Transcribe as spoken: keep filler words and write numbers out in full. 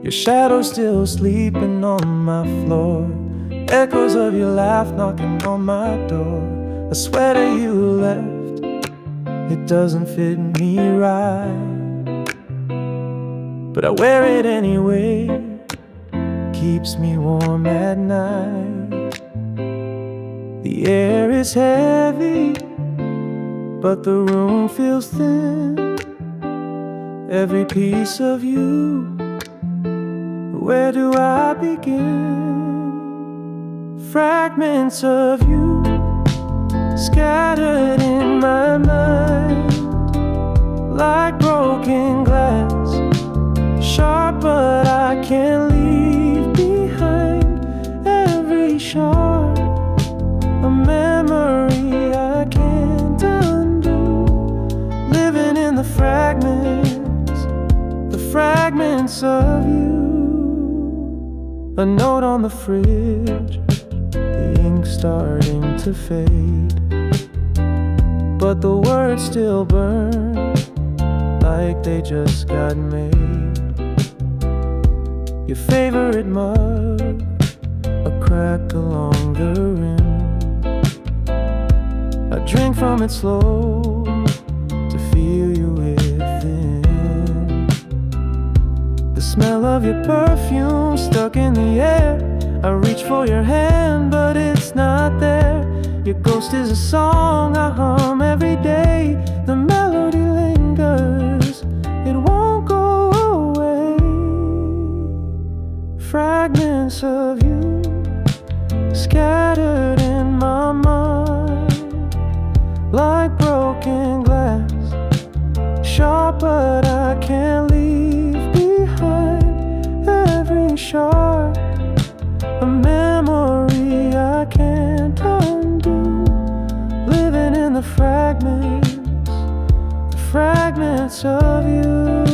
Your shadow still sleeping on my floor, echoes of your laugh knocking on my door. A sweater you left, it doesn't fit me right, but I wear it anyway, keeps me warm at night. The air is heavy, but the room feels thin. Every piece of you, where do I begin? Fragments of you scattered in my mind, like broken glass, sharp but I can't leave behind. Every shard, a memory I can't undo, living in the fragments, the fragments of you. A note on the fridge, the ink starting to fade, but the words still burn like they just got made. Your favorite mug, a crack along the rim. I drink from it slow to feel you within. The smell of your perfume stuck in the air. I reach for your hand, but it's not there. Your ghost is a song I hum every day. The melody lingers, it won't go away. Fragments of you scattered in my mind, like broken glass, sharp but I can't leave behind. Every shard, a memory I can't undo, living in the fragments, the fragments of you.